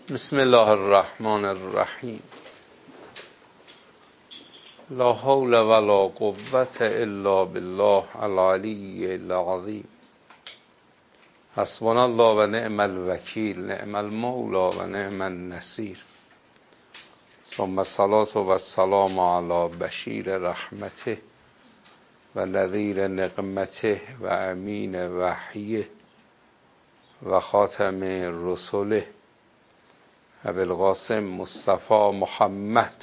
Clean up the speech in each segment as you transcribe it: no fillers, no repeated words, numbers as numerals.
بسم الله الرحمن الرحیم. لا حول ولا قوة الا بالله العلی العظیم. حسبنا الله و نعم الوکیل، نعم المولا و نعم النصیر. ثم الصلاة و السلام علی بشیر رحمته و نذیر نقمته و امین وحیه و خاتم رسوله ابی القاسم مصطفی محمد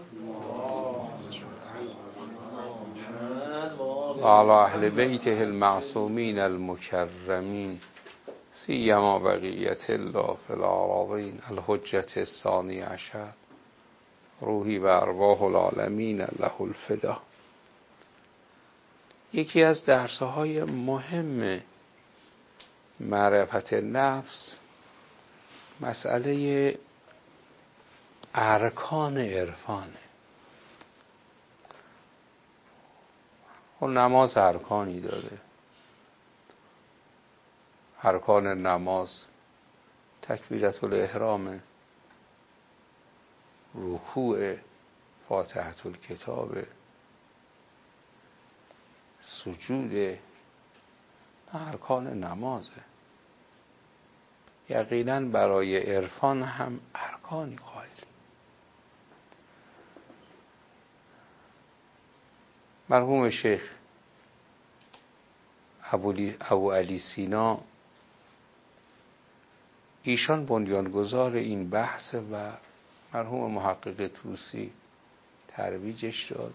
و علی اهل بیته المعصومین المکرمین، سیما بقیت الله فی الارضین الحجة الثانی عشر، روحی و ارواح العالمین له الفدا. یکی از درس‌های مهم معرفت نفس مسئله ارکان عرفانه. و نماز ارکانی داره. ارکان نماز تکبیرة الاحرام، رکوع، فاتحة الکتاب، سجود، ارکان نمازه. یقینا برای عرفان هم ارکانی قائل. مرحوم شیخ ابو علی سینا، ایشان بنیانگذار این بحث و مرحوم محقق طوسی ترویجش داد.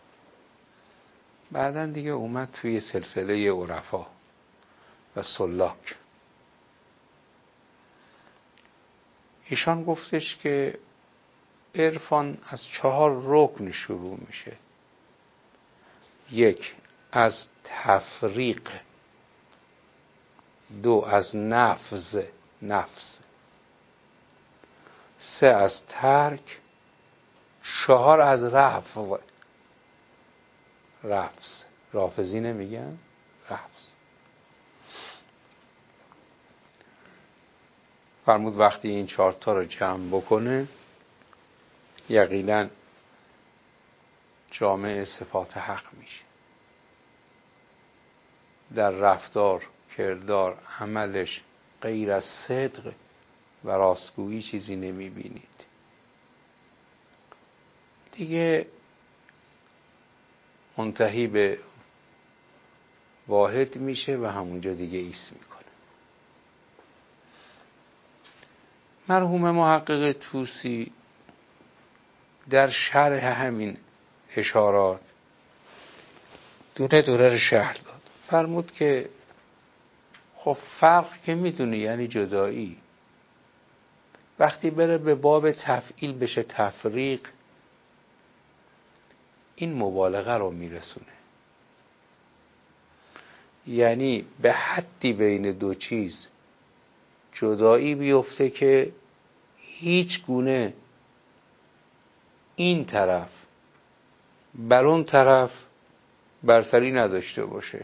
بعداً دیگه اومد توی سلسله عرفا و سلاک. ایشان گفتش که عرفان از 4 رکن شروع میشه. 1 از تفریق، 2 از نفس، 3 از ترک، 4 از رافضی نمیگن، رفض. فرمود وقتی این 4 تا رو جمع بکنه یقینا جامع صفات حق میشه. در رفتار، کردار، عملش غیر از صدق و راستگویی چیزی نمیبینید. دیگه منتهی به واحد میشه و همونجا دیگه ایست میکنه. مرحوم محقق طوسی در شرح همین اشارات دونه دونه رو شرح داد. فرمود که خب فرق که میدونی یعنی جدایی. وقتی بره به باب تفعیل بشه تفریق، این مبالغه رو میرسونه. یعنی به حدی بین 2 چیز جدایی بیفته که هیچ گونه این طرف بر اون طرف برتری نداشته باشه.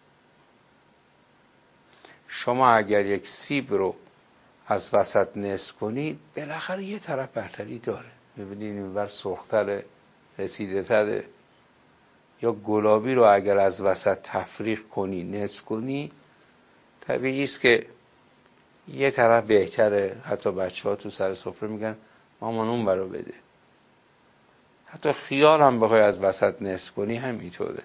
شما اگر یک سیب رو از وسط نصف کنید بالاخره یه طرف برتری داره. میبینید اینور سرخ‌تره، رسیده‌تره. یا گلابی رو اگر از وسط تفریق کنی، نصف کنی، طبیعی است که یه طرف بهتره. حتی بچه‌ها تو سر سفره میگن مامان اون برو بده. حتی خیار هم بخوای از وسط نصف کنی همینطوره.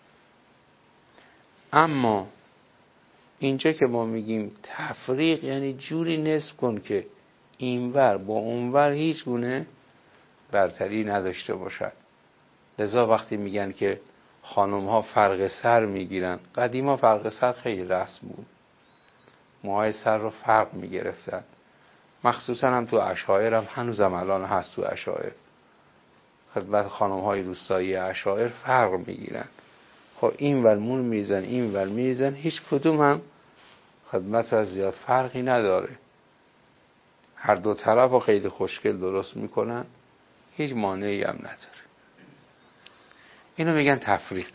اما اینجا که ما میگیم تفریق یعنی جوری نصف کن که اینور با اونور هیچ گونه برتری نداشته باشد. لذا وقتی میگن که خانم ها فرق سر میگیرن، قدیما فرق سر خیلی رسم بود. موهای سر رو فرق میگرفتن. مخصوصا هم تو اشاعر هم هنوزم الان هست. تو اشاعر خدمت خانم های روستایی اشاعر فرق میگیرن. خب این ور مون میریزن، این ور میریزن، هیچ کدوم هم خدمت از زیاد فرقی نداره. هر دو طرف رو خیلی خوشگل درست میکنن، هیچ مانعی هم نداره. اینو میگن تفریق.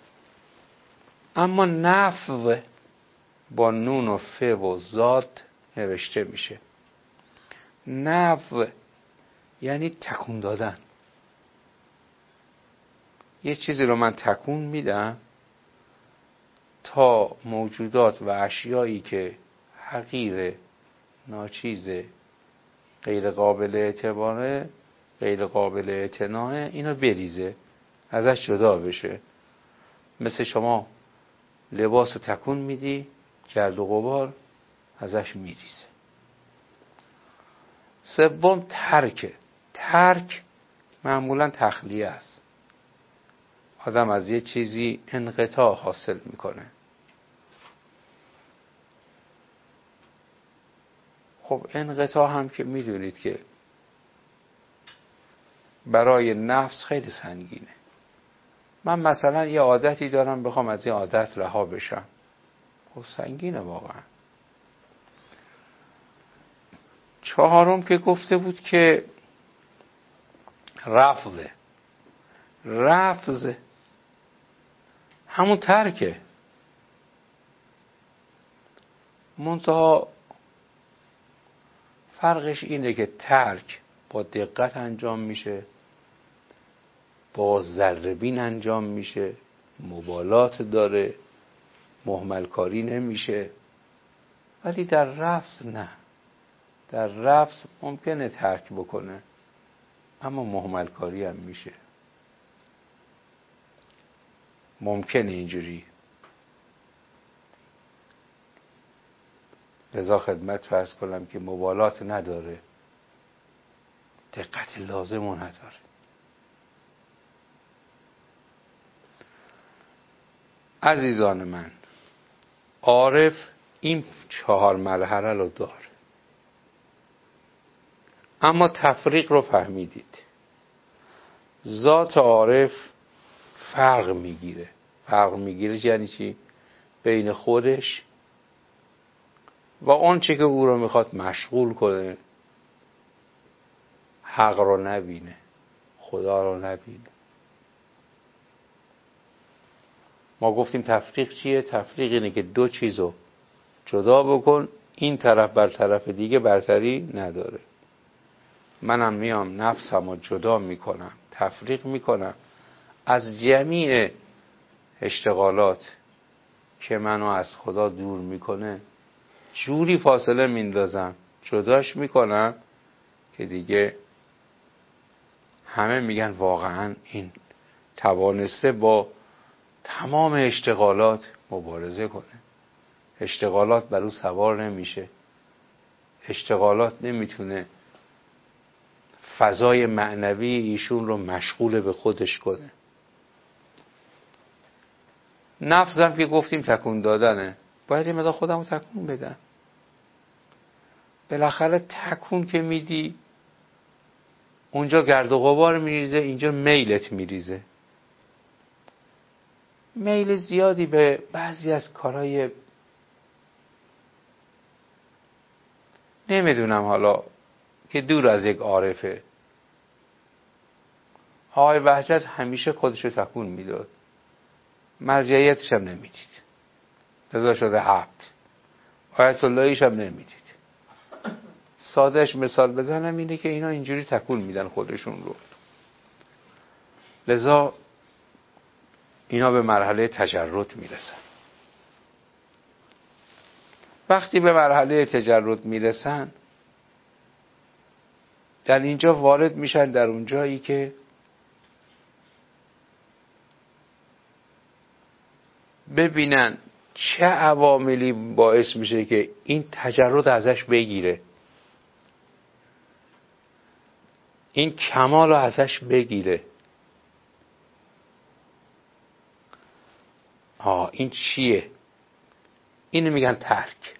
اما نفض با نون و ف و زاد نوشته میشه. نو یعنی تکون دادن. یه چیزی رو من تکون میدم تا موجودات و اشیایی که حقیره، ناچیزه، غیر قابل اعتباره، غیر قابل اعتناعه، اینو بریزه، ازش جدا بشه. مثل شما لباس رو تکون میدی، گرد و غبار ازش میریزه. سوم ترک. ترک معمولا تخلیه است. آدم از یه چیزی انقطاع حاصل میکنه. خب انقطاع هم که میدونید که برای نفس خیلی سنگینه. من مثلا یه عادتی دارم بخوام از این عادت رها بشم، خب سنگینه واقعا. چهارم که گفته بود که رفضه. رفض همون ترکه، منتها فرقش اینه که ترک با دقت انجام میشه، با ذره‌بین انجام میشه، مبالات داره، مهمل کاری نمیشه. ولی در رفض نه. در رفض ممکنه ترک بکنه اما مهمل کاری هم میشه. ممکنه اینجوری. لذا خدمت فرض کنم که مبالات نداره، دقت لازم نداره. عزیزان من، عارف این 4 مرحله رو داره، اما تفریق رو فهمیدید. ذات عارف فرق میگیره. فرق میگیره یعنی چی؟ بین خودش و اون چی که او رو میخواد مشغول کنه. حق رو نبینه، خدا رو نبینه. ما گفتیم تفریق چیه؟ تفریق اینه که دو چیزو جدا بکن، این طرف بر طرف دیگه برتری نداره. منم میام نفسمو جدا میکنم، تفریق میکنم از جمیع اشتغالات که منو از خدا دور میکنه، جوری فاصله میندازم، جداش میکنم که دیگه همه میگن واقعا این توانسته با تمام اشتغالات مبارزه کنه. اشتغالات بر او سوار نمیشه. اشتغالات نمیتونه فضای معنوی ایشون رو مشغول به خودش کنه. نفس هم که گفتیم تکون دادنه، باید این مدار خودم رو تکون بدم. بالاخره تکون که میدی اونجا گرد و غبار میریزه، اینجا میلت میریزه. میل زیادی به بعضی از کارهای نمیدونم حالا که دور از یک عارفه. آقای وحجت همیشه خودشو تکون میداد، مرجعیتش هم نمیدید، لذا شده عبد. آیت اللهیش هم نمیدید. سادهش مثال بزنم اینه که اینا اینجوری تکون میدن خودشون رو. لذا اینا به مرحله تجرد میرسن. وقتی به مرحله تجرد میرسن، در اینجا وارد میشن در اون جایی که ببینن چه عواملی باعث میشه که این تجرد ازش بگیره، این کمال رو ازش بگیره. این چیه؟ اینو میگن ترک.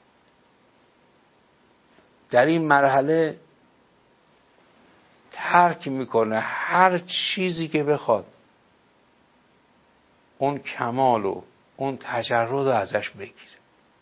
در این مرحله ترک میکنه هر چیزی که بخواد اون کمال و اون تجرد رو ازش بگیره.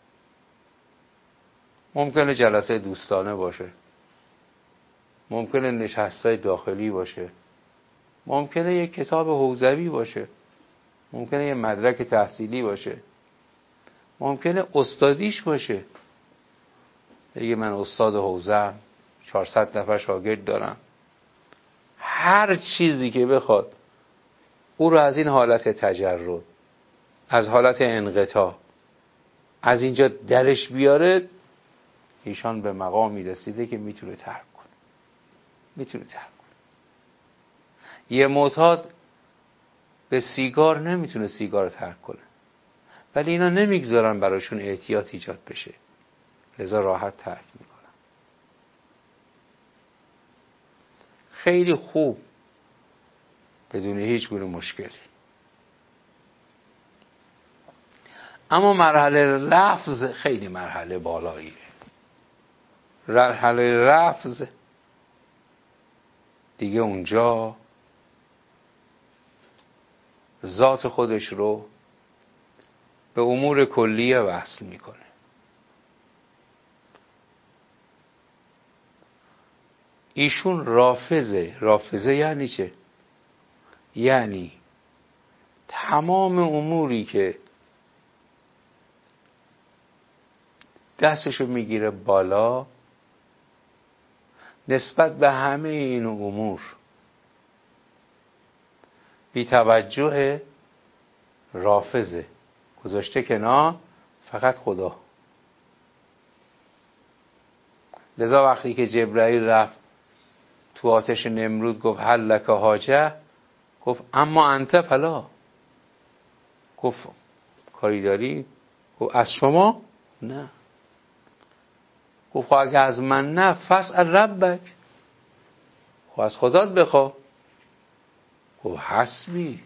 ممکنه جلسه دوستانه باشه، ممکنه نشستای داخلی باشه، ممکنه یک کتاب حوزوی باشه، ممکنه یک مدرک تحصیلی باشه، ممکنه استادیش باشه، دیگه من استاد حوزه 400 نفر شاگرد دارم، هر چیزی که بخواد او رو از این حالت تجرد، از حالت انقطاع، از اینجا درش بیاره، ایشان به مقامی رسیده که میتونه ترک کنه. میتونه ترک کنه. یه معتاد به سیگار نمیتونه سیگار رو ترک کنه، ولی اینا نمیگذارن براشون اعتیاد ایجاد بشه، لذا راحت ترک میکنن. خیلی خوب، بدون هیچ گونه مشکلی. اما مرحله لفظ خیلی مرحله بالاییه. مرحله لفظ دیگه اونجا ذات خودش رو به امور کلیه وصل میکنه. ایشون رافضه یعنی چه؟ یعنی تمام اموری که دستشو میگیره بالا، نسبت به همه این امور بی توجه رافضه، گذاشته کنار، فقط خدا. لذا وقتی که جبرائیل رفت تو آتش نمرود گفت هل لک حاجه، گفت اما انت فلا. گفت کاری داری؟ گفت از شما؟ نه. گفت اگه از من نه فاسأل ربک، خب از خدات بخوا. گفت حسبی،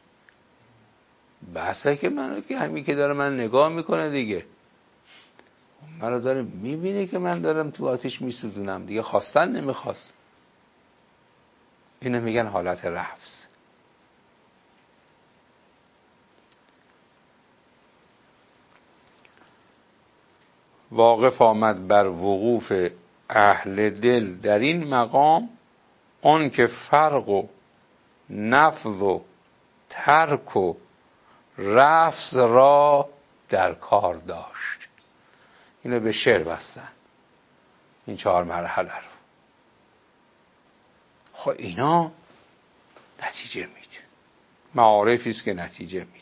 بسه که منو که همین که داره من نگاه میکنه دیگه، منو داره میبینه که من دارم تو آتش میسوزونم دیگه، خواستن نمیخواست. اینو میگن حالت رفض. واقف آمد بر وقوف اهل دل در این مقام، آن که فرق و نفض و ترک و رفض را در کار داشت. اینو به شعر بستن این 4 مرحله رو. خب اینا نتیجه میده، معارفی است که نتیجه میده.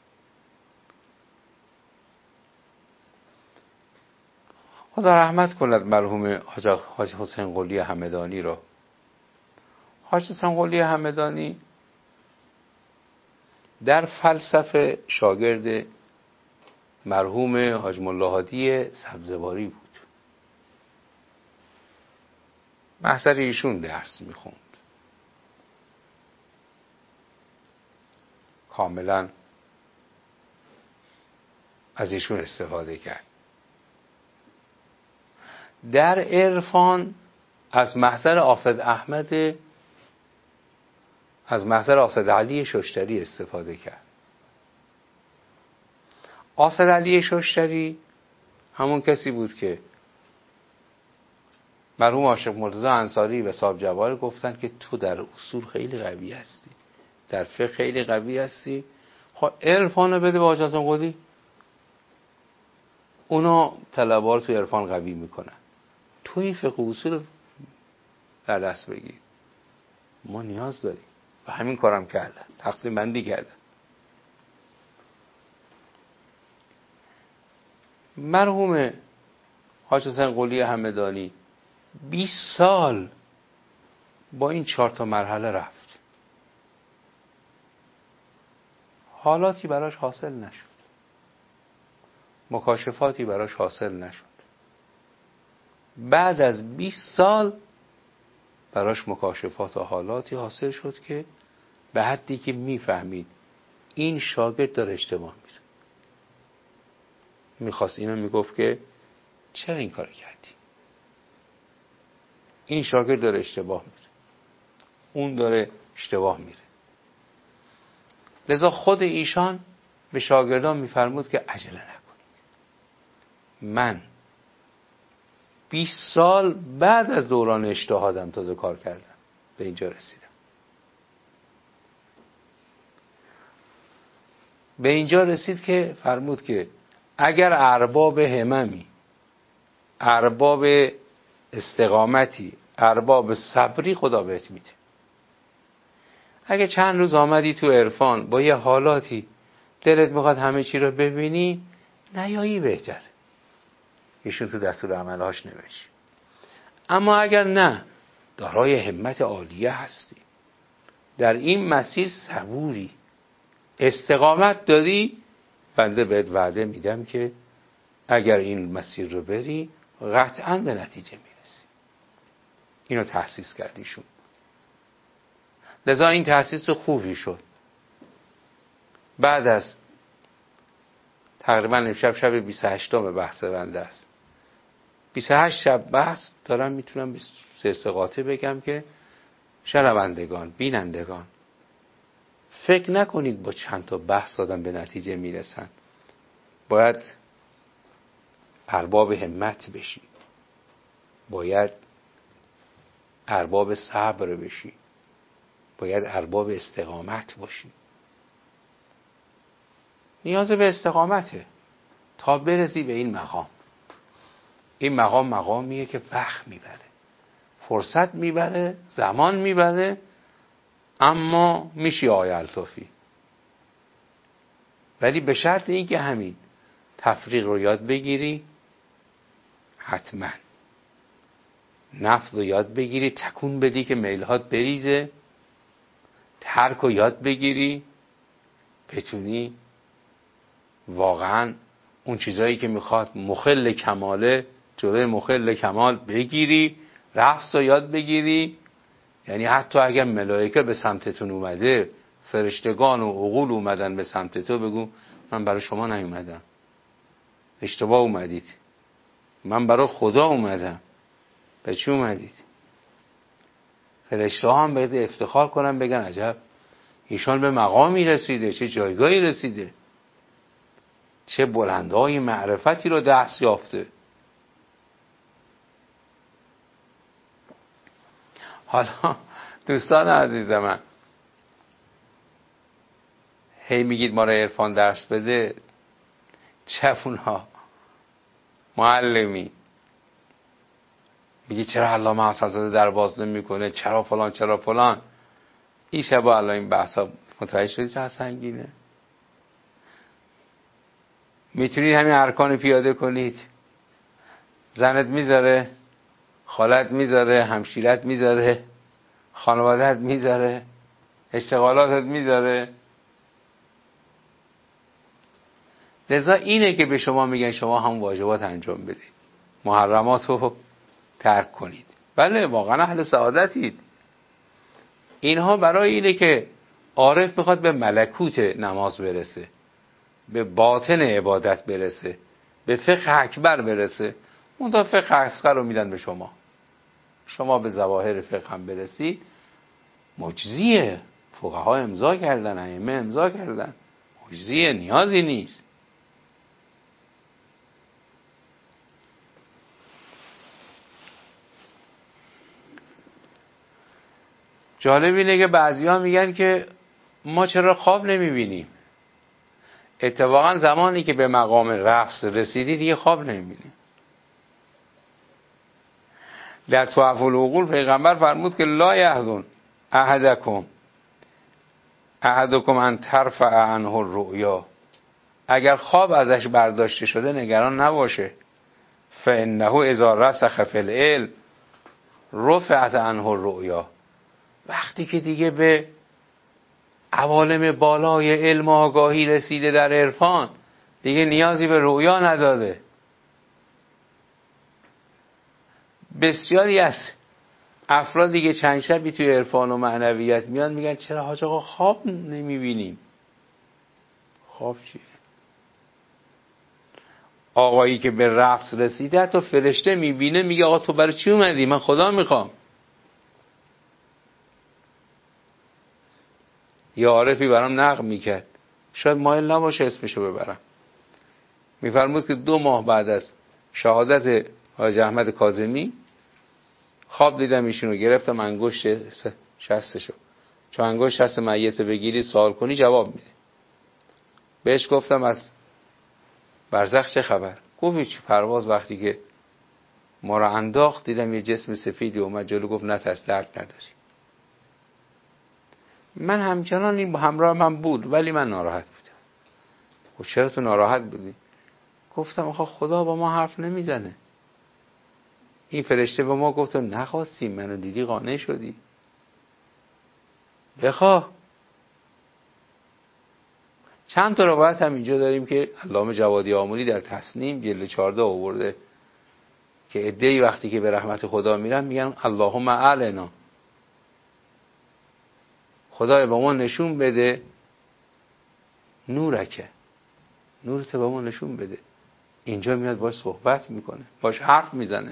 خدا رحمت کند مرحوم حاج حسین قلی همدانی را. حاج حسین قلی همدانی در فلسفه شاگرد مرحوم حاج ملا هادی سبزواری بود. محضر ایشون درس میخوند، کاملا از ایشون استفاده کرد. در عرفان از محضر آصد علی ششتری استفاده کرد. آصد علی ششتری همون کسی بود که مرحوم عاشق مرتضی انصاری و صاحب جواهر گفتن که تو در اصول خیلی قوی هستی، در فقه خیلی قوی هستی، خب عرفانو بده به حاج حسین قلی، اونا طلبار تو عرفان قوی میکنن، تو این فقه اصول در دست بگیر. ما نیاز داریم و همین کارم کردن، تقسیم بندی کردن. مرحوم حاج حسین قلی همدانی 20 سال با این 4 مرحله رفت، حالاتی براش حاصل نشد، مکاشفاتی براش حاصل نشد. بعد از 20 سال براش مکاشفات و حالاتی حاصل شد که به حدی که میفهمید این شاگرد داره اشتباه میره. میخواست اینو میگفت که چرا این کار کردی؟ این شاگرد داره اشتباه میره، اون داره اشتباه میره. لذا خود ایشان به شاگردان میفرمود که عجله نکنید. من 20 سال بعد از دوران اجتهادم تازه کار کردم، به اینجا رسیدم. به اینجا رسید که فرمود که اگر ارباب هممی ارباب استقامتی، ارباب صبری خدا بهت میده. اگه چند روز آمدی تو عرفان با یه حالاتی دلت میخواد همه چی رو ببینی، نیایی بهتره. ایشون تو دستور عملهاش نوشت. اما اگر نه، دارای همت عالیه هستی، در این مسیر صبوری، استقامت داری، بنده بهت وعده میدم که اگر این مسیر رو بری قطعاً به نتیجه میرسی. اینو تأسیس کردیشون. لذا این تأسیس خوبی شد. بعد از تقریبا امشب شب 28 بحث بنده است. 28 شب بحث دارم، میتونم به سه قاطع بگم که شنوندگان، بینندگان، فکر نکنید با چند تا بحث آدم به نتیجه میرسن. باید ارباب همت بشی، باید ارباب صبر بشی، باید ارباب استقامت باشی. نیاز به استقامته تا برسی به این مقام. این مقام مقامیه که وقت میبره، فرصت میبره، زمان میبره، اما میشی آقای الطافی. ولی به شرط این که همین تفریق رو یاد بگیری، حتما نفذ رو یاد بگیری، تکون بدی که میلهات بریزه، ترک رو یاد بگیری، بتونی واقعا اون چیزایی که میخواد مخل کماله جلوی مخل کمال بگیری، رفض رو یاد بگیری. یعنی حتی اگر ملائکه به سمتتون اومده، فرشتگان و عقول اومدن به سمت تو، بگو من برای شما نیومدم، اشتباه اومدید، من برای خدا اومدم. به چی اومدید؟ فرشته ها هم باید افتخار کنن، بگن عجب ایشان به مقامی رسیده، چه جایگاهی رسیده، چه بلندهای معرفتی رو دست یافته. حالا دوستان عزیز من، هی میگید ما را عرفان درس بده، جوونا، معلمی، میگی چرا علامه حسن‌زاده درواز نمیکنه، چرا فلان چرا فلان. این شبا الان این بحثا متوجه شدید چه سنگینه؟ میتونید همین ارکان پیاده کنید، زنت میذاره، خالت میذاره، همشیرت میذاره، خانوادت میذاره، اشتغالاتت میذاره. لذا اینه که به شما میگن شما هم واجبات انجام بدید، محرمات رو ترک کنید. بله واقعا اهل سعادتید. اینها برای اینه که عارف میخواد به ملکوت نماز برسه، به باطن عبادت برسه، به فقه اکبر برسه. اون تا فقه اصغر رو میدن به شما، شما به ظواهر فقه هم برسید، مجزیه. فقها امضا کردن، ائمه امضا کردن، مجزیه، نیازی نیست. جالب اینه که بعضی‌ها میگن که ما چرا خواب نمیبینیم. اتفاقا زمانی که به مقام رفض رسیدی دیگه خواب نمیبینیم. در تحف العقول پیغمبر فرمود که لا یحزن احدکم ان ترفع عنه الرؤیا. اگر خواب ازش برداشته شده نگران نباشه. فانه اذا رسخ فی العلم رفعت عنه الرؤیا. وقتی که دیگه به عوالم بالای علم و آگاهی رسیده در عرفان، دیگه نیازی به رؤیا نداره. بسیاری از افراد دیگه چند شبی توی عرفان و معنویت میان میگن چرا حاج آقا خواب نمیبینیم؟ خواب چیه؟ آقایی که به رفض رسیده حتی فرشته میبینه، میگه آقا تو برای چی اومدی؟ من خدا میخوام. یه عارفی برام نقل میکرد، شاید مایل نباشه اسمشو ببرم، میفرمود که 2 ماه بعد از شهادت حاج احمد کاظمی خواب دیدم ایشونو، گرفتم انگشت شستشو، چون انگشت شست میت بگیری سوال کنی جواب میده. بهش گفتم از برزخ چه خبر؟ گفت هیچ، پرواز وقتی که ما رو انداخت، دیدم یه جسم سفیدی اومد جلو، گفت نترس درد نداری. من همچنان این با همراه من بود ولی من ناراحت بودم. خب چرا تو ناراحت بودی؟ گفتم آخه خدا با ما حرف نمیزنه. این فرشته به ما گفت نخواستی، منو دیدی قانع شدی، بخواه. چند تا روایت هم اینجا داریم که علامه جوادی آملی در تسنیم جلد 14 آورده که عده‌ای وقتی که به رحمت خدا میرن میگن اللهم اعلنا، خدای به ما نشون بده نورکه، نورت به ما نشون بده. اینجا میاد باش صحبت میکنه، باش حرف میزنه.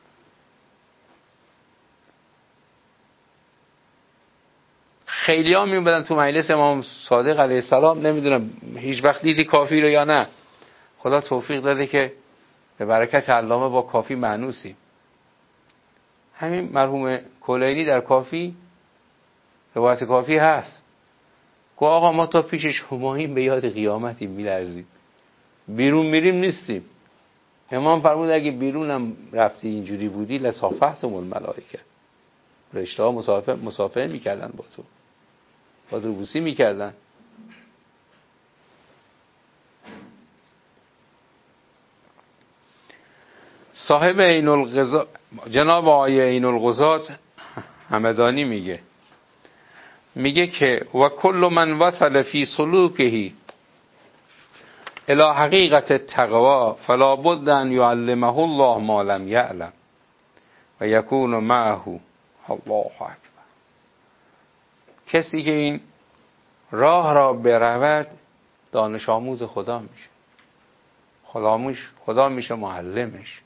خیلی ها میومدن تو مجلس امام صادق علیه السلام، نمیدونم هیچ وقت دیدی کافی رو یا نه، خدا توفیق داده که به برکت علامه با کافی مانوسیم. همین مرحوم کلینی در کافی، روایت کافی هست، گفت آقا ما تا پیش شماییم به یاد قیامتی میلرزیم، بیرون میریم نیستیم. امام فرمود اگه بیرونم رفتی اینجوری بودی لصافحتم الملائکه، فرشته ها مصافحه میکردن با تو، با روبوسی میکردن. صاحب عین الغزات جناب آیه عین الغزات همدانی میگه که و کل من وصل فی سلوکه الی حقیقت التقوا فلا بد ان يعلمه الله ما لم يعلم و یکون معه الله اکبر. کسی که این راه را برود دانش آموز خدا میشه، خدا میشه معلمش،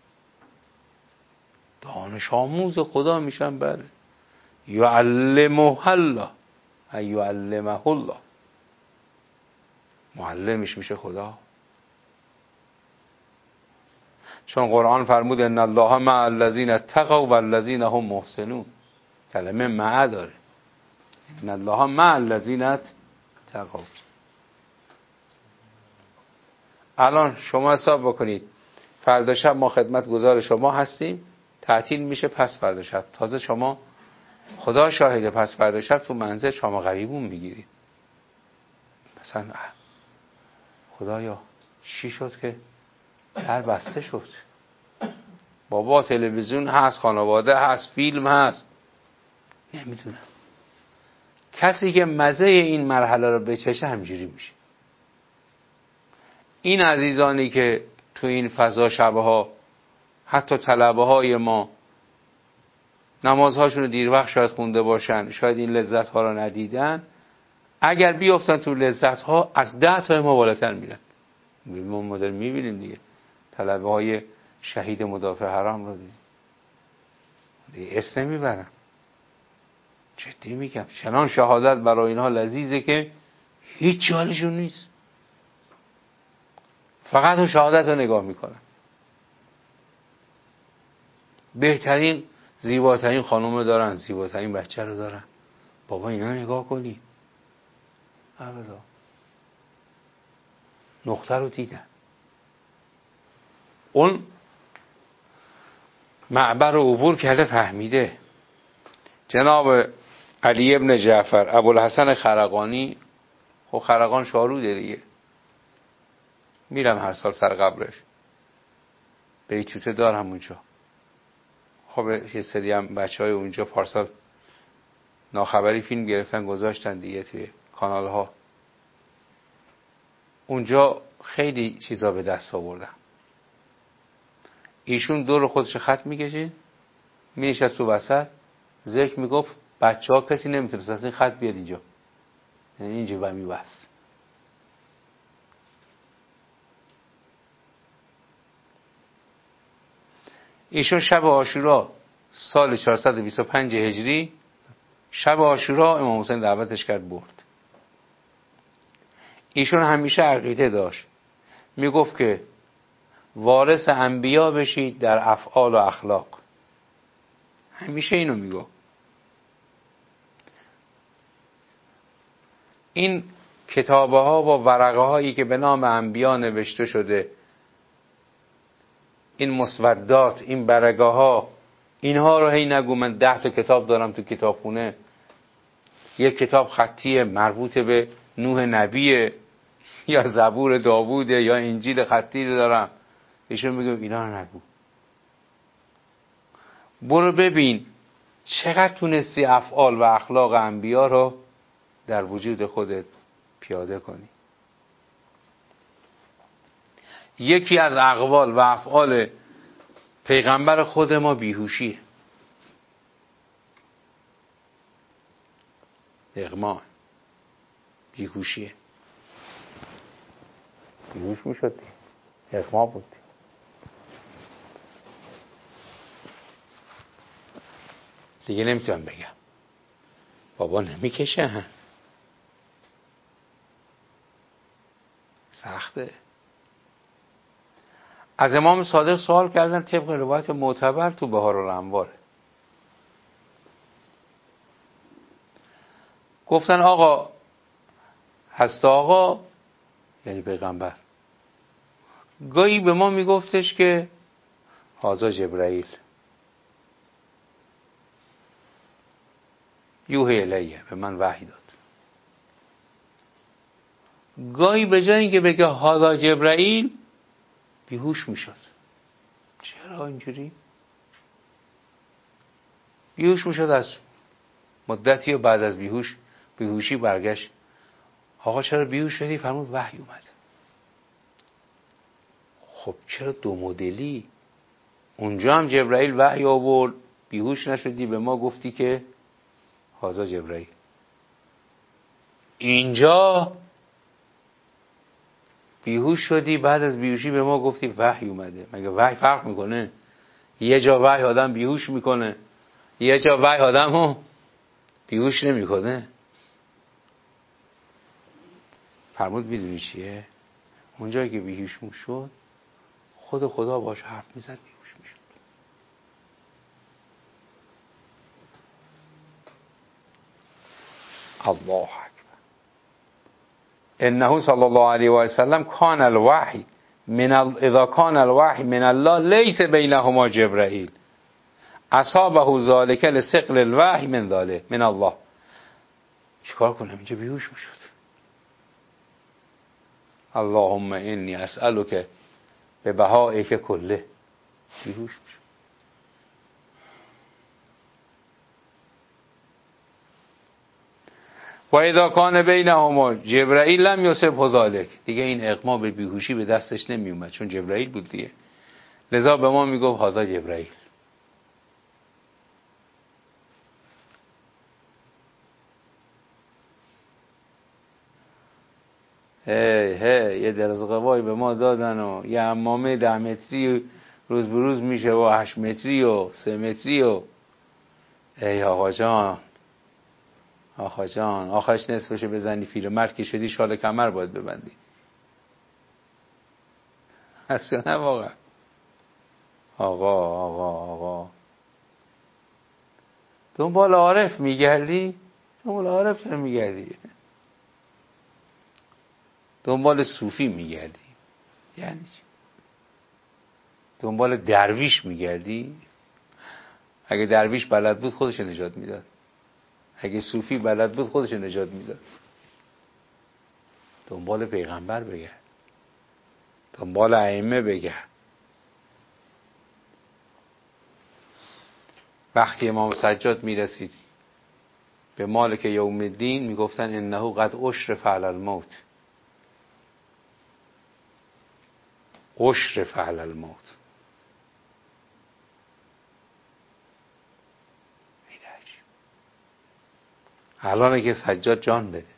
دانش آموز خدا میشن. بله، یعلمه الله، یعلمه الله، معلمش میشه خدا. چون قرآن فرمود ان الله مع الذین اتقوا والذین هم محسنون، کلمه مع داره، ان الله مع الذین اتقوا. الان شما حساب بکنید فردا شب ما خدمت گزار شما هستیم، تعطیل میشه پس فردا شب، تازه شما خدا شاهده پس فردا شب تو منزل شما غریبون میگیرید. مثلا خدایا چی شد که در بسته شد، بابا تلویزیون هست، خانواده هست، فیلم هست، نمیدونم. کسی که مزه این مرحله رو بچشه همجوری میشه. این عزیزانی که تو این فضا شبها حتی طلبه های ما نمازهاشون رو دیر وقت شاید خونده باشن، شاید این لذت ها رو ندیدن، اگر بیافتن تو لذت ها از 10 تا ما بالاتر میرن. ما مدل میبینیم دیگه، طلبه های شهید مدافع حرام رو دیگه اسم میبرن. جدی میگم چنان شهادت برای اینها لذیذه که هیچ جالشون نیست، فقط اون شهادت رو نگاه میکنن. بهترین زیباترین خانم دارن، زیباترین بچه رو دارن، بابا اینا نگاه کنی ابدا نقطه رو دیدن. اون معبر رو عبور کرده فهمیده. جناب علی ابن جعفر ابوالحسن خرقانی، خب خرقان شاروده دیگه، میرم هر سال سر قبرش، بیتوته دارم اونجا. خب یه سری هم بچه های اونجا پارسال ناخبری فیلم گرفتن گذاشتن دیگه توی کانال ها. اونجا خیلی چیزا به دست آوردن. ایشون دور خودش خط میکشه، مینشست تو وسط، ذکر میگفت بچه ها کسی نمیتونست از این خط بیاد اینجا، یعنی اینجا و میبست. ایشون شب عاشورا سال 425 هجری، شب عاشورا امام حسین دعوتش کرد برد. ایشون همیشه عقیده داشت، میگفت که وارث انبیا بشید در افعال و اخلاق، همیشه اینو میگفت. این کتابه ها و ورقه هایی که به نام انبیا نوشته شده، این مسودات، این برگه ها، اینها رو هی نگو. من 10 تا کتاب دارم تو کتابخونه، یک کتاب خطی مربوط به نوح نبیه یا زبور داووده یا انجیل خطی رو دارم. ایشون میگه اینا رو نگو. برو ببین چقدر تونستی افعال و اخلاق انبیا رو در وجود خودت پیاده کنی. یکی از اقوال و افعال پیغمبر خود ما بیهوشیه، اغما، بیهوشیه. بیهوش میشد، اغما بود. دیگه نمیتونم بگم بابا نمیکشه، سخته. از امام صادق سوال کردن طبق روایت معتبر تو بهارالانوار، گفتن آقا هست آقا یعنی پیغمبر گاهی به ما میگفتش که هذا جبرائیل یوحی الیه، به من وحی داد. گاهی به جای اینکه بگه هذا جبرائیل بیهوش میشد. چرا اینجوری؟ بیهوش میشد. از مدتی و بعد از بیهوشی برگشت. آقا چرا بیهوش شدی؟ فرمود وحی اومد. خب چرا دو مدلی؟ اونجا هم جبرائیل وحی آورد، بیهوش نشدی، به ما گفتی که هذا جبرائیل. اینجا بیهوش شدی، بعد از بیهوشی به ما گفتی وحی اومده. مگه وحی فرق میکنه؟ یه جا وحی آدم بیهوش میکنه، یه جا وحی آدمو بیهوش نمیکنه. فرمود میدونی چیه؟ اونجایی که بیهوش شد خود خدا باش حرف میزد، بیهوش میشد. الله اکبر. انه صلی الله علیه و سلم کان الوحی اذا کان الوحی من الله لیس بینهما جبرائیل اصابه ذلک لثقل الوحی من ذلک من الله. چیکار کنم؟ اینجا بیهوش میشد. اللهم انی اسألک به بهائک کله، بیهوش میشد. و اذا کان بینهما جبرائیل لم یصبه ذلک، دیگه این اغما به بیهوشی به دستش نمی اومد چون جبرائیل بود دیگه. لذا به ما میگفت هذا جبرائیل. یه درزقوایی به ما دادن و یه حمامه 10 متری روز به روز میشه و 8 متری و 3 متری و ای آقا جان، آقا جان، آخرش نصفش بزنی پیرمرد که شدی شال کمر باید ببندی. اصلا نه واقعا. آقا دنبال عارف میگردی؟ دنبال عارف چرا میگردی؟ دنبال صوفی میگردی؟ یعنی چی؟ دنبال درویش میگردی؟ اگه درویش بلد بود خودش نجات میداد، اگه صوفی بلد بود خودش نجات میداد. دنبال پیغمبر بگرد، دنبال ائمه بگرد. وقتی امام سجاد میرسید به مالک یوم الدین میگفتن انه قد اشرف علی الموت، اشرف علی الموت. الانه که سجاد جان بده.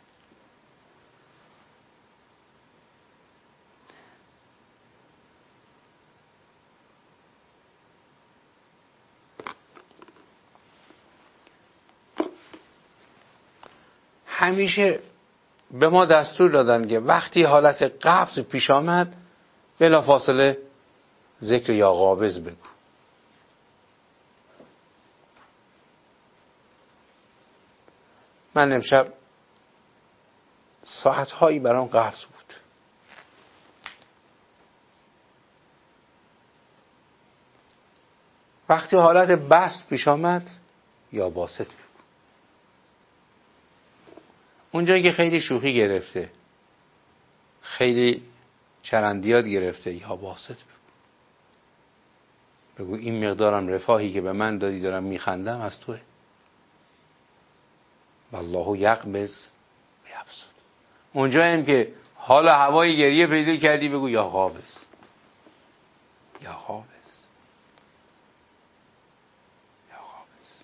همیشه به ما دستور دادن که وقتی حالت قبض پیش آمد بلا فاصله ذکر یا قابض بگو. من امشب ساعتهایی برام قبض بود. وقتی حالت بسط پیش آمد یا باسط بگو. اونجایی که خیلی شوخی گرفته، خیلی چرندیات گرفته، یا باسط بگو این مقدارم رفاهی که به من دادی دارم میخندم از توه. والله یقبض و یبسط. اونجایی که حال هوای گریه پیدا کردی بگو یا قابض، یا قابض، یا قابض.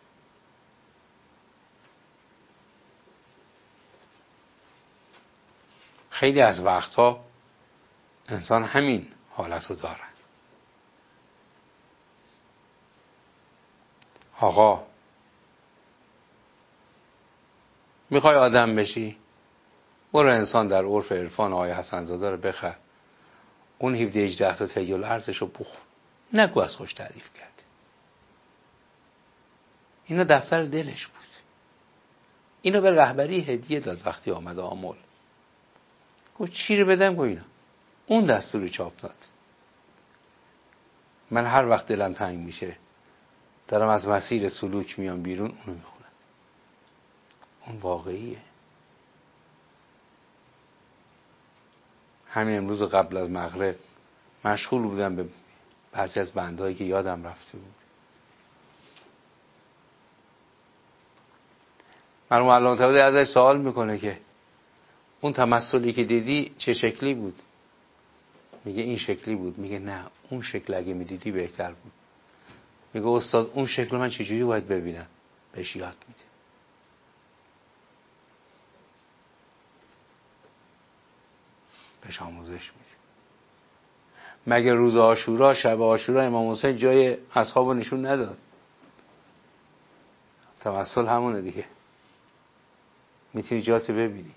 خیلی از وقتها انسان همین حالت رو داره. آقا میخوای آدم بشی؟ برو انسان در عرف عرفان آقای حسن زاده رو بخر، اون 17-18 تا تریل ارزش رو بخون، نگو از خوش تعریف کرده. اینا دفتر دلش بود، اینو به رهبری هدیه داد. وقتی آمد آمل گفت چی رو بدم؟ گفت اینا. اون دستور چاپ داد. من هر وقت دلم تنگ میشه دارم از مسیر سلوک میام بیرون، اونو میخونم. اون واقعیه. همین امروز قبل از مغرب مشغول بودم به بعضی از بندهایی که یادم رفته بود. مرحوم علامه طباطبایی ازش سوال میکنه که اون تمثلی که دیدی چه شکلی بود؟ میگه این شکلی بود. میگه نه، اون شکل اگه میدیدی بهتر بود. میگه استاد اون شکل من چجوری باید ببینم؟ بهش یاد میده. بهش آموزش میده. مگه روز عاشورا، شب عاشورا، امام حسین جای اصحابو نشون نداد؟ تمثل همونه دیگه، میتونی جاتو ببینی.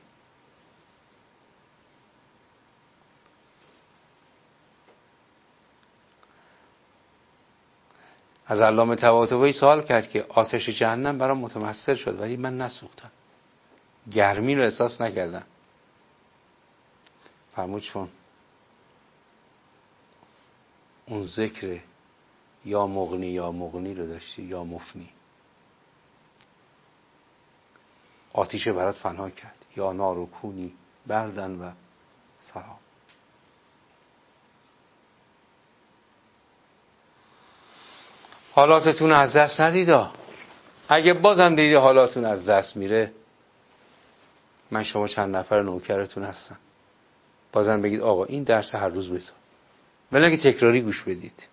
از علامه طباطبایی سوال کرد که آتش جهنم برام متمثل شد ولی من نسوختم، گرمی رو احساس نکردم. فرمود چون اون ذکر یا مغنی یا مغنی رو داشتی یا مفنی، آتیش برات فنا کرد. یا نار و کونی بردن و سلام. حالاتتون از دست ندیدا. اگه بازم دیدی حالاتون از دست میره، من شما چند نفر نوکرتون هستم، بازم بگید آقا این درس هر روز بذار، ولی اگه تکراری گوش بدید،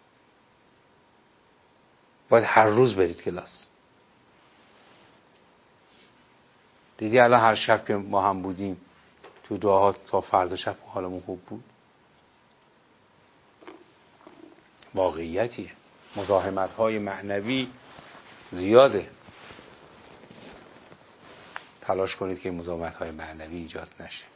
باید هر روز برید کلاس. دیدی الان هر شب که ما هم بودیم تو دعاها تا فردا شب حالمون خوب بود. واقعیتیه. مزاحمت‌های معنوی زیاده. تلاش کنید که مزاحمت‌های معنوی ایجاد نشه.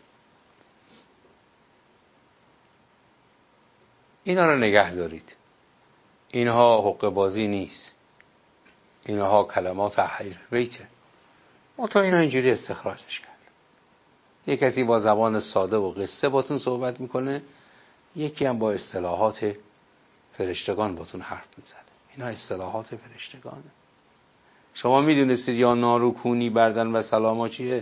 اینا رو نگه دارید. اینها حقه بازی نیست. اینها کلمات اهل بیته. ما تا اینا اینجوری استخراجش کرد. یک کسی با زبان ساده و قصه باتون صحبت میکنه، یکی هم با اصطلاحات فرشتگان باتون حرف میزنه. اینا اصطلاحات فرشتگانه. شما میدونستید یا نارو کونی بردن و سلاما چیه؟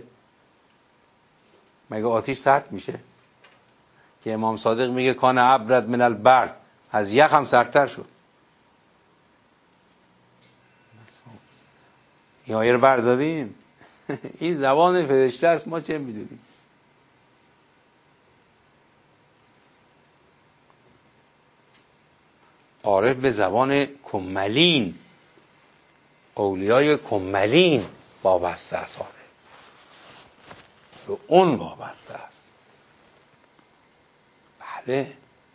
مگه آتیش سرد میشه؟ که امام صادق میگه کان ابرد من البرد، از یخ هم سردتر شد. این آیه رو برداریم. این زبان فرشته است، ما چه میدونیم؟ عارف به زبان کملین، اولیای کملین وابسته است. عارف به اون وابسته است. بله.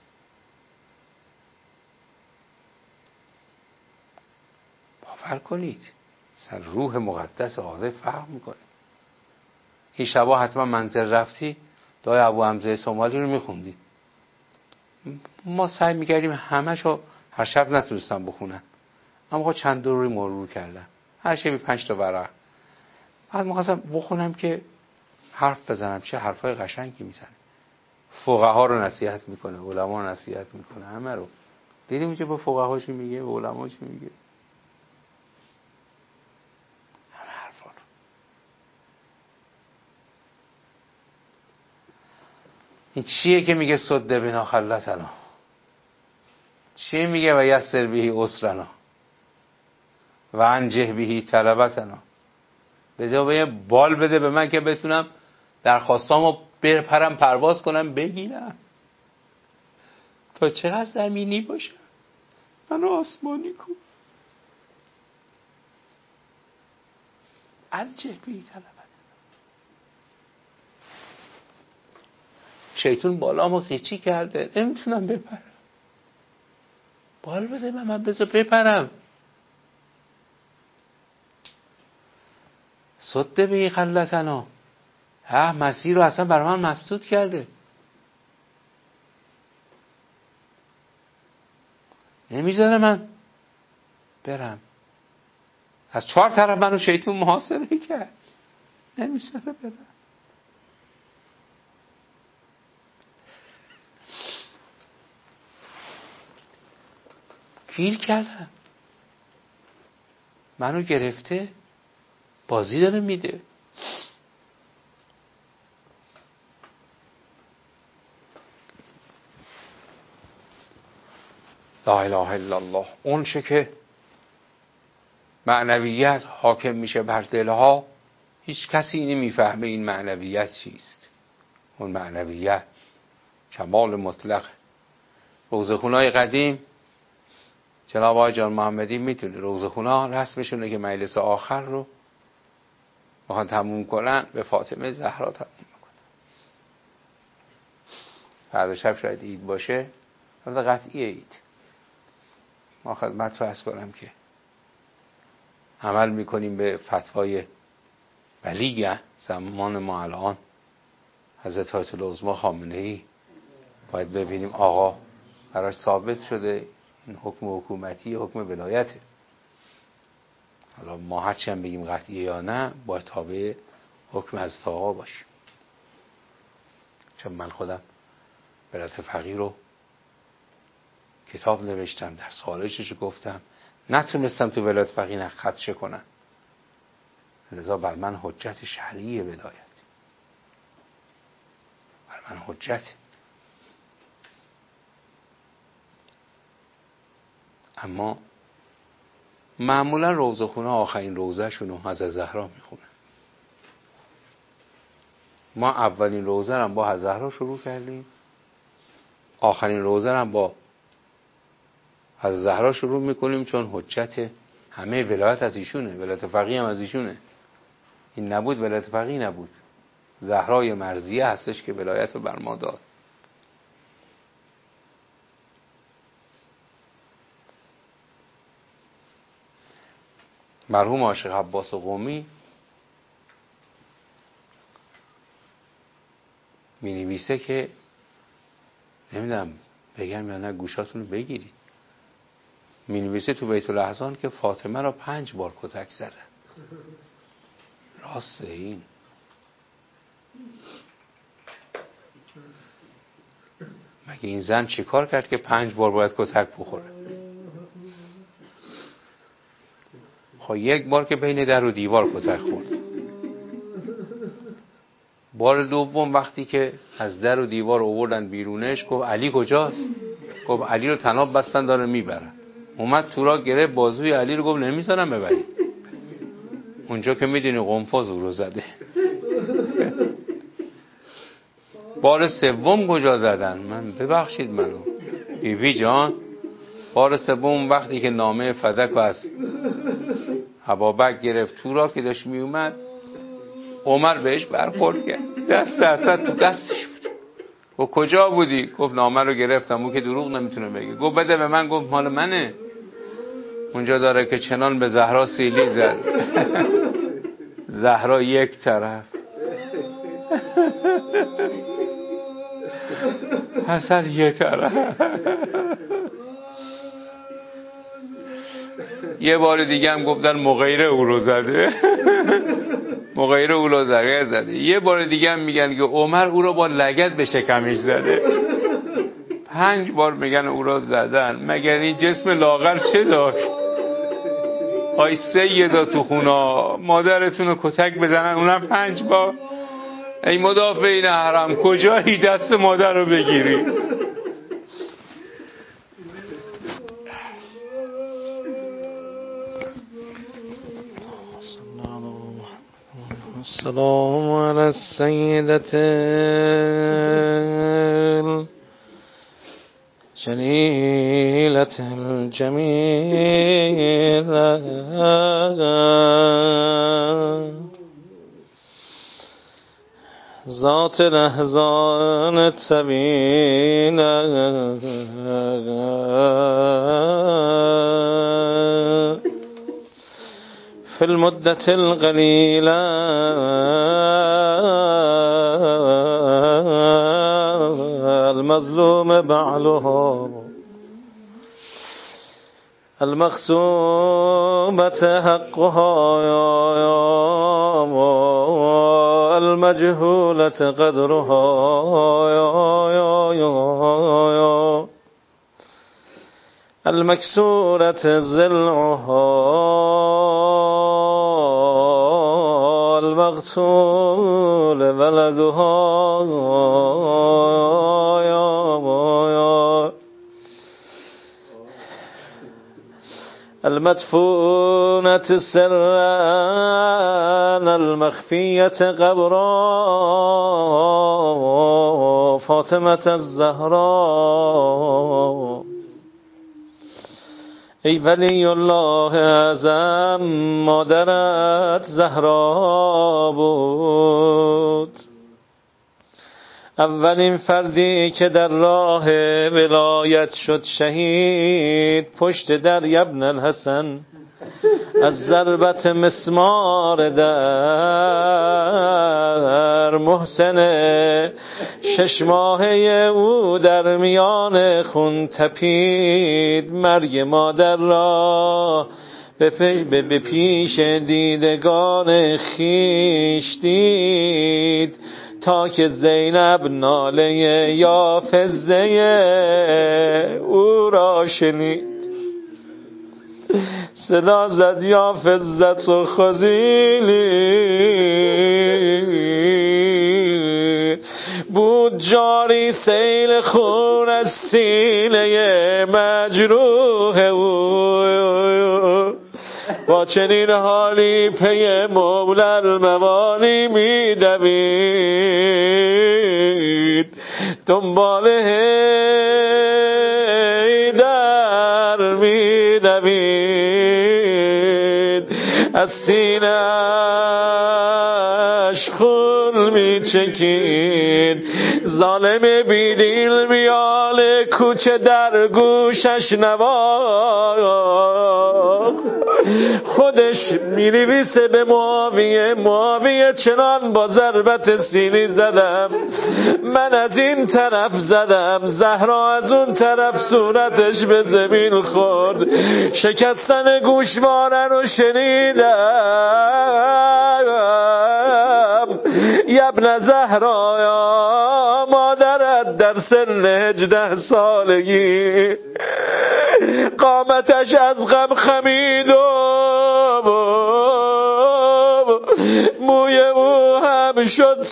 باور کنید سر روح مقدس عارف فرق میکنه. این شبا حتما منزل رفتی دعای ابو حمزه سومالی رو میخوندی. ما سعی میکردیم همه‌شو هر شب نتونستم بخونم، اما چند دور روی مرور کردم، هر شبی 5 تا ورق. بعد می‌خواستم بخونم که حرف بزنم، چه حرفای قشنگی میزنه. فقها رو نصیحت میکنه، علما رو نصیحت میکنه، همه رو دیدیم اونجا با فقهاش میگه، با علماش میگه همه حرفا رو. این چیه که میگه صد بنا خلتنا؟ چیه میگه و یسر بهی اسرنا و انجح بهی طلبتنا؟ به جای بال بده به من که بتونم درخواستامو برپرم، پرواز کنم، بگیرم. تا چقدر زمینی باشم منو آسمانی کن. انجح بهی طلبتنا. شیطون بالامو قیچی کرده، نمیتونم بپرم. بال بده به من، بذار بپرم. صد بهی خلتنا، مسیر رو اصلا برای من مسدود کرده، نمیذاره من برم. از 4 طرف منو شیطون محاصره کرد، نمیذاره برم. گیر کردم، منو گرفته، بازی داره میده. لا اله الا الله. اون چه که معنویت حاکم میشه بر دلها، هیچ کسی نمیفهمه این معنویت چیست. اون معنویت کمال مطلق. روزخونه‌های قدیم، جناب آقای جان محمدی میتونه، روزخونه‌ها رسمشونه که مجلس آخر رو میخوان تموم کنن، به فاطمه زهرا تموم میکنن. فردا شب شاید عید باشه، فردا قطعی عید. ما خدمت عرض کنم که عمل میکنیم به فتوای بلیغ زمان ما الان حضرت آیت العظما خامنه‌ای. باید ببینیم آقا براش ثابت شده این حکم حکومتی، حکم ولایته. حالا ما هرچی هم بگیم قطعیه یا نه، باید تابع حکم حضرت آقا باشیم. چون من خودم ولایت فقیه رو کتاب نوشتم، در خارجش گفتم، نتونستم تو ولایت فقیه خدشه کنم، لذا بر من حجت شرعی ولایت، بر من حجت. اما معمولا روزخونه آخرین روزه شونو حضرت زهرا میخونن. ما اولین روزه هم با حضرت زهرا شروع کردیم، آخرین روزه هم با حضرت زهرا شروع میکنیم، چون حجت همه ولایت از ایشونه، ولایت فقیه هم از ایشونه. این نبود ولایت فقیه نبود، زهرای مرضیه هستش که ولایت رو بر ما داد. مرحوم عاشق عباس قمی می نویسه که، نمیدونم بگم یا نه، گوشاتون رو بگیرید، می نویسه تو بیت الاحزان که فاطمه را 5 بار کتک زدن. راسته این؟ مگه این زن چی کار کرد که 5 بار باید کتک بخوره؟ خب 1 بار که بین در و دیوار کتک خورد. بار دوم وقتی که از در و دیوار آوردن بیرونش، گفت علی کجاست؟ گفت علی رو طناب بستن داره میبرن. اومد تو را گرفت بازوی علی رو، گفت نمیذارم ببرید. اونجا که میدونی قنفذ او رو زده. بار سوم کجا زدن؟ من ببخشید منو بیوی جان، بار سوم وقتی که نامه فدک از ابابکر گرفت تو را که داشت میومد، عمر بهش برخورد کرد، دست اسد تو دستش بود. گفت کجا بودی؟ گفت نامه رو گرفتم. او که دروغ نمیتونه بگه. گفت بده به من. گفت مال منه. اونجا داره که چنان به زهرا سیلی زد. زهرا یک طرف، حسن یک طرف. یه بار دیگه هم گفتن مغیره او رو زده. مغیره او رو زده. یه بار دیگه هم میگن که عمر او رو با لگد به شکمش زده. 5 بار میگن او را زدن، مگر این جسم لاغر چه داشت؟ آی سیدا تو خونا مادرتون رو کتک بزنن اونم 5 بار. ای مدافعین حرم کجایی دست مادر رو بگیری؟ السلام علی السیدة الجلیلة الجمیلة ذات الاحزان الطویلة في المدة القليلة المظلوم بعلها المغصوبة حقها المجهولة قدرها المكسورة ضلعها المقتول ولدها المدفونة سرا المخفية قبرا فاطمة الزهراء. ای ولی الله اعظم مادرت زهرا بود، اولین فردی که در راه ولایت شد شهید. پشت در ابن الحسن از ضربت مسمار در محسن 6 ماهه او در میان خون تپید. مرگ مادر را به پیش دیدگان خیش دید تا که زینب ناله یا فزه او را شنید. صدا زد یا فزت و خزیلی، بود جاری سیل خون از سینه مجروح او. با چنین حالی پی مولا الموالی می دوید، دنبال حیدر می دوید، از سینه‌اش خون می چکید. ظالم بیدیل میان کوچه در گوشش نواخت، خودش می‌نویسه به معاویه چنان با ضربت سینی زدم، من از این طرف زدم، زهرا از اون طرف صورتش به زمین خورد. شکستن گوشواره رو شنیدم. ابن زهرا یا مادرت در سن 18 سالگی قامتش از غم خمید و موی او هم شد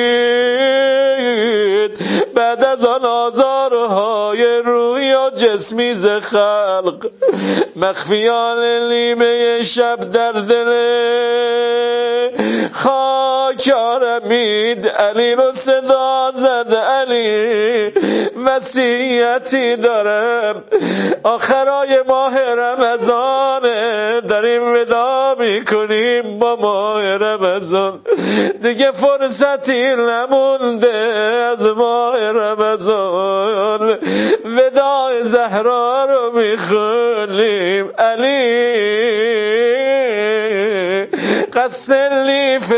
سپید. بعد از آن آزارهای روحی و جسمی ز خلق، مخفیان نیمه شب در دل خاک آرمید. علی رو صدا زد، علی وصیتی دارم، آخرای ماه رمضانه داریم ودا میکنیم با ماه رمضان، دیگه فرصتی نمونده از ماه رمضان، وداع زهرا رو میخونیم. علی قسلی فی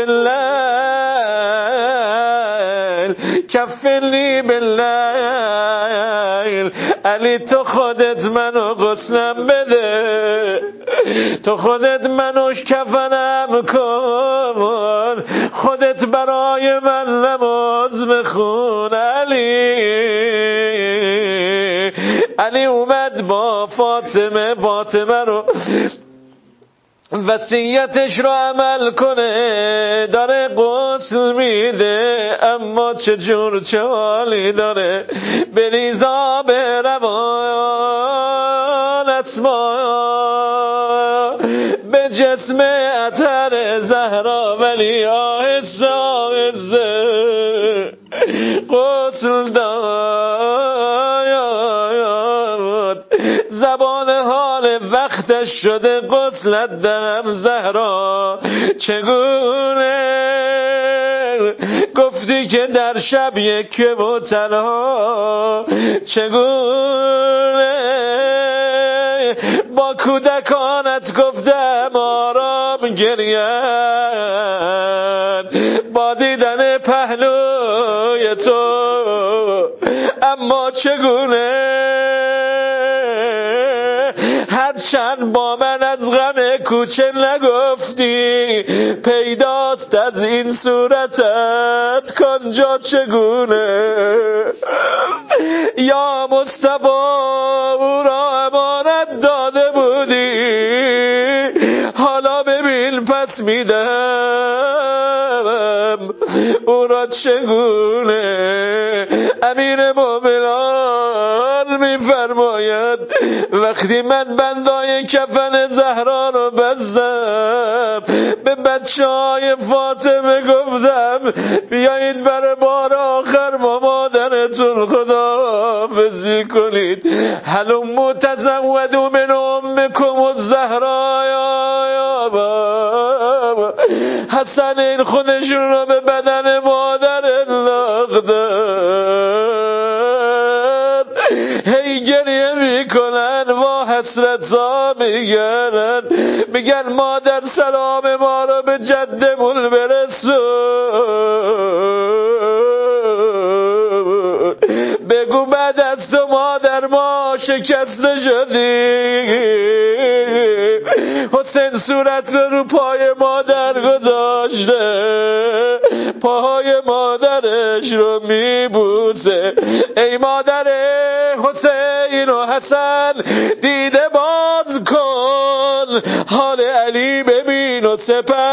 اللیل کفلی باللیل. علی تو خودت منو غسلم بده، تو خودت منو کفنم کن، خودت برای من نماز بخون. علی علی اومد با فاطمه رو وصیتش رو عمل کنه، داره غسل میده اما چجور چه حالی داره، بریز آب روان اسما به جسم عطر زهرا، ولی آهسته آهسته غسل داد، زبان حال وقتش شده غسلت دهم زهرا چگونه، گفتی که در شب یک و تنها چگونه، با کودکانت گفتم آرام گرید با دیدن پهلوی تو، اما چگونه هرچند با من از غم کوچه نگفتی، پیداست از این صورتت کانجا چگونه، یا مصطفی او را امانت داده بودی، حالا ببین پس میدم او را چگونه. امیر مومنان میفرماید وقتی من بندای کفن زهرا رو بستم، به بچه های فاطمه گفتم بیایید برای بار آخر با مادرتون خداحافظی کنید، هلموا تزودوا من امکم الزهرا، یا بابا حسنین خودشون رو به بدن مادر انداختن، هی گریه میکنن وا حسرتا میگن مادر سلام ما رو به جدمون برسون، بگو بعد از تو مادر ما شکسته شدیم، حسین صورت رو پای مادر گذاشته، پاهای مادرش رو میبوسه، ای مادر حسین و حسن دیده باز کن، حال علی ببین و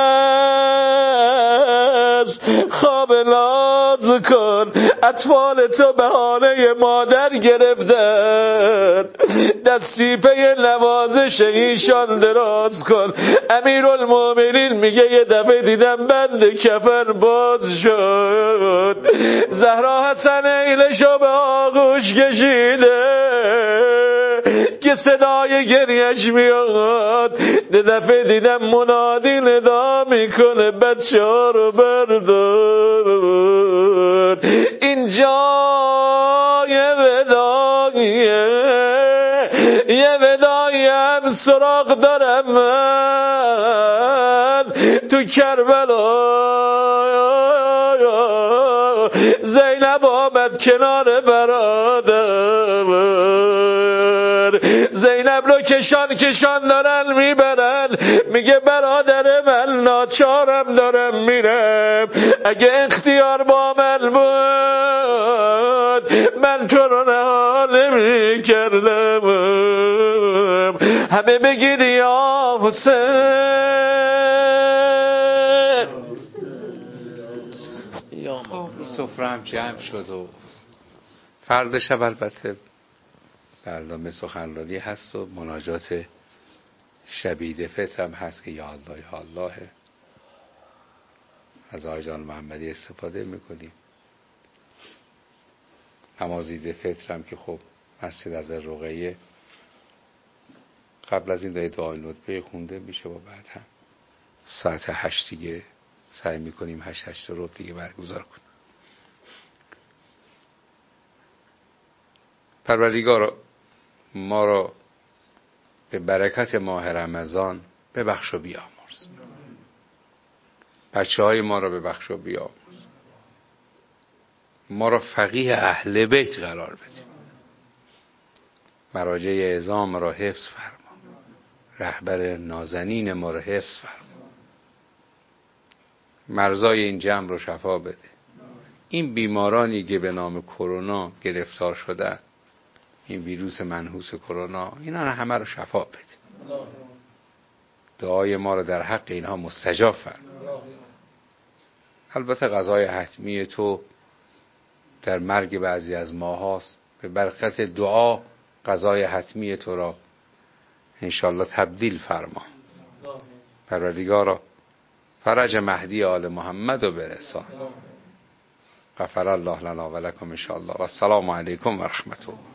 سپس خواب ناز کن، اطفال تو بهانه مادر گرفتن، دستی پی نوازش ایشان دراز کن. امیرالمومنین میگه یه دفعه دیدم بند کفن باز شد، زهرا حسن ایلشو به آغوش کشیده که صدای گریش میاد، یه دفعه دیدم منادی ندا میکنه بچه ها رو بردار، اینجا یه وداییه، یه ودایم سراغ دارم من تو کربلا، زینب آمد کنار برادر، زینب رو کشان دارن میبرن، میگه برادر من ناچارم دارم میرم، اگه اختیار با من بود من تو رو نهار نمی کردم، همه بگید یا حسین. سفره هم جمع شد و فردا شب البته برنامه سخنرانی هست و مناجات شبیه فطر هم هست که یا الله یا الله از آقای جان محمدی استفاده میکنیم. نماز عید فطر هم که خب مسجد از رقیه قبل از این دعای ندبه خونده میشه و بعد هم ساعت 8 دیگه سعی میکنیم 8 رو دیگه برگزار کنیم. پروردگار ما را به برکت ماه رمضان ببخش و بیامرز، بچه های ما را ببخش و بیامرز، ما را فقیه اهل بیت قرار بدیم، مراجع اعظام را حفظ فرما، رهبر نازنین ما را حفظ فرما، مرزای این جمع رو شفا بده. این بیمارانی که به نام کرونا گرفتار شده این ویروس منحوس کرونا، اینا همه رو شفا بده. دعای ما رو در حق اینها مستجاب فرما. البته قضای حتمی تو در مرگ بعضی از ما هاست، به برکت دعا قضای حتمی تو را انشالله تبدیل فرما. پروردگارا فرج مهدی آل محمد و برسان. غفر الله لنا و لکم انشاءالله و السلام علیکم و رحمت الله.